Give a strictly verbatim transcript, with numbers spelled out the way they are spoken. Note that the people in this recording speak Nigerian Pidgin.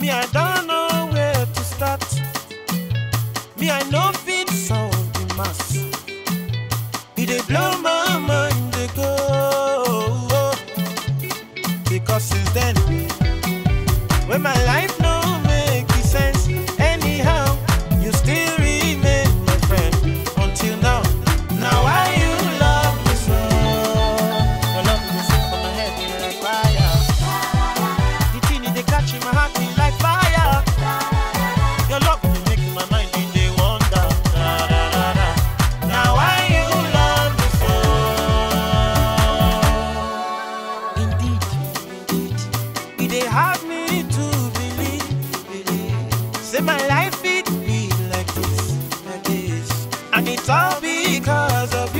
Me, I don't know where to start. Me, I know fit sound the mass. It dey blow my mind, they go. Because since then, when my life no make sense, anyhow, you still remain my friend until now. Now why you love me so? Your love me so for my head feel like fire. The thing they catch in my heart feel like fire. Your love me make my mind in the wonder. Da, da, da, da. Now why you love me so? Indeed, indeed, it dey hard me to believe, believe. Say my life it be like this, like this, and it's all because of